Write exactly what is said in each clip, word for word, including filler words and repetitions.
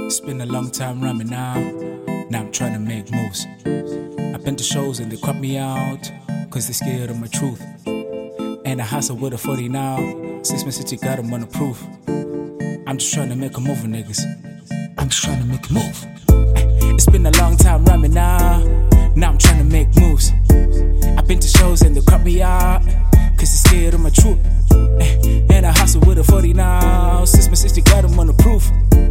It's been a long time running now. Now I'm trying to make moves. I've been to shows and they crop me out, cause they scared of my truth. And I hustle with a forty now. Since my city got them on the proof. I'm just trying to make a move, niggas. I'm just trying to make a move. It's been a long time running now. Now I'm trying to make moves. I've been to shows and they crop me out, cause they scared of my truth. And I hustle with a forty now. Since my city got them on the proof.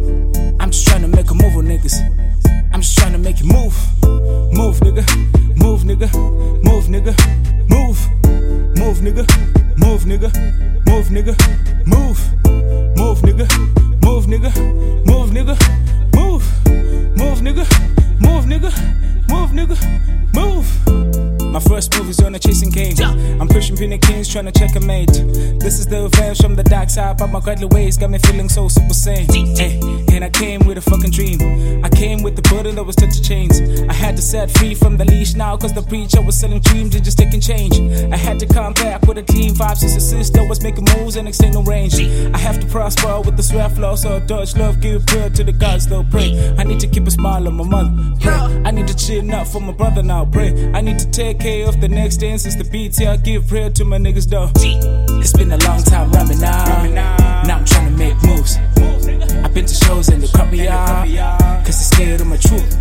I'm just trying to make a move, niggas. I'm just trying to make you move. Move, nigga. Move, nigga. Move, nigga. Move. Move, nigga. Move, nigga. Move, nigga. Move. Move, nigga. Move, nigga. Move, nigga. Move. Move, nigga. Move, nigga. Move, nigga. Move. My first move is on a chasing game. I'm pushing pinning kings, trying to check a mate. This is the revenge from the dark side, but my godly ways got me feeling so super sane. Hey, and I came with a fucking dream. I came with the burden that was tied to chains. I had to set free from the leash now, cause the preacher was selling dreams and just taking change. I had to come back with a clean vibe since the sister was making moves and extending range. I have to prosper with the swear flow, so dodge love, give prayer to the gods, they'll pray. I need to keep a smile on my mother, pray. I need to chill up for my brother now, pray. I need to take care of the next day since the beats here. I give prayer to my niggas though. It's been a long time running now. Now I'm trying to make moves. I've been to shows and they crop me out, cause they scared of my truth.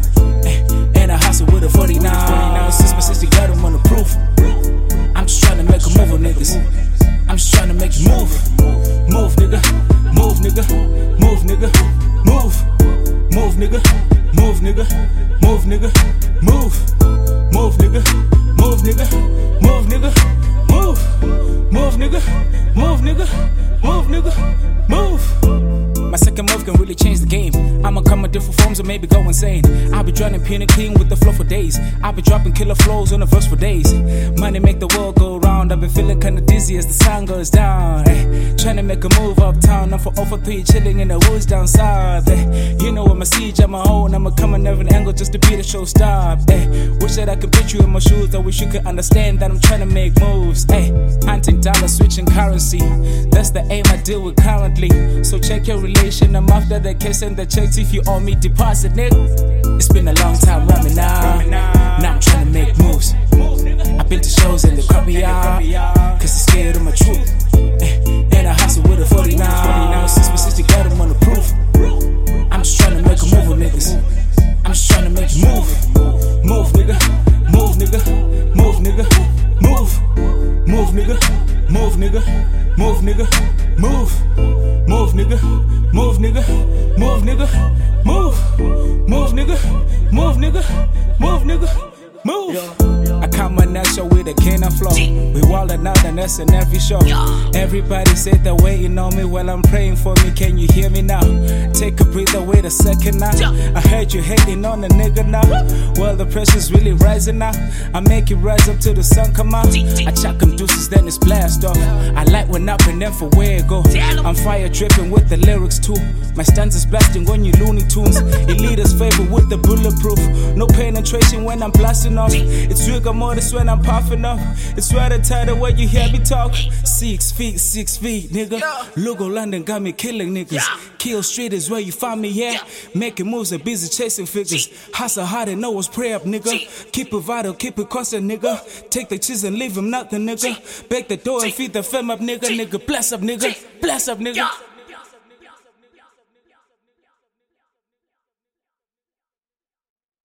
And I hustle with a forty now. Since my sister got them on the proof. I'm just trying to make a move, niggas. I'm just trying to make you move. Move, nigga. Move, nigga. Move, nigga. Move. Move, nigga. Move, nigga. Move, nigga. Move. Move, nigga. Move, nigga. Move, nigga. Move. Move, nigga. Move, nigga. Move, nigga. Move. My second move can really change the game. I'ma come in different forms or maybe go insane. I'll be drowning pin and clean with the flow for days. I'll be dropping killer flows on the verse for days. Money make the world go round. I've been feeling kinda dizzy as the sun goes down. Ay, trying to make a move uptown. I'm for over three chilling in the woods down south. Ay, you know I'm a siege on my own. I'ma come in every angle just to be the show stop. Ay, wish that I could put you in my shoes. I wish you could understand that I'm trying to make moves. Ay, hunting dollars, switching currency. That's the aim I deal with currently. So check your relation. I'm after the case and the checks. If you owe me, deposit, nigga. It's been a long time running now. Now I'm trying to make moves. I've been to shows and they crop me out, cause they scared of my truth. And I hustle with a forty now. Since my sister got them on the proof. I'm just trying to make a move, niggas. I'm just trying to make you move. Move, nigga. Move, nigga. Move, nigga. Move. Move, nigga. Move, nigga. Move, nigga. Move. Move, nigga. Move, nigga. Move, nigga. Move. Move, nigga. Move, nigga. Move, nigga. Move. I come on that show with a can of flow. We wildin' out and that's in every show. Everybody say they're waiting on me while I'm praying for me. Can you hear me now? Take a breather, wait a second now. I heard you hating on a nigga now. Well, the pressure's really rising now. I make it rise up till the sun come out. I chuck them deuces, then it's blast off. I light one up and then for where it go. I'm fire dripping with the lyrics too. My stanzas blasting on you Looney Tunes. Elite's favorite with the bulletproof. No penetration when I'm blasting off. It's rigor mortis when I'm puffing up. It's right at tighter where you hear me talk. Six feet, six feet, nigga. Logo London got me killing niggas. Kill Street is where you find me at. Making moves and busy chasing figures. Hustle hard and know what's pray up, nigga. Keep it vital, keep it constant, nigga. Take the cheese and leave him nothing, nigga. Break the door and feed the fam up, nigga. Nigga, bless up, nigga. Bless up, nigga.